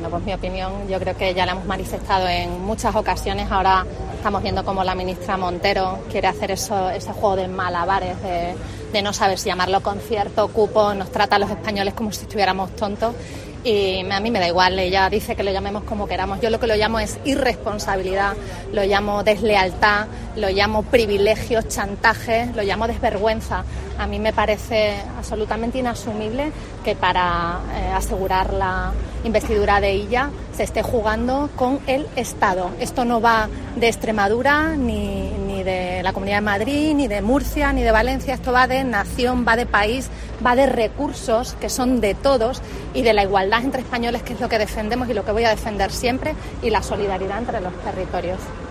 Bueno, pues mi opinión yo creo que ya la hemos manifestado en muchas ocasiones. Ahora estamos viendo cómo la ministra Montero quiere hacer ese juego de malabares, de no saber si llamarlo concierto, cupo, nos trata a los españoles como si estuviéramos tontos. Y a mí me da igual, ella dice que lo llamemos como queramos. Yo lo que lo llamo es irresponsabilidad, lo llamo deslealtad, lo llamo privilegios, chantaje, lo llamo desvergüenza. A mí me parece absolutamente inasumible que para asegurar la investidura de ella se esté jugando con el Estado. Esto no va de Extremadura, ni de la Comunidad de Madrid, ni de Murcia, ni de Valencia. Esto va de nación, va de país, va de recursos que son de todos y de la igualdad entre españoles, que es lo que defendemos y lo que voy a defender siempre, y la solidaridad entre los territorios.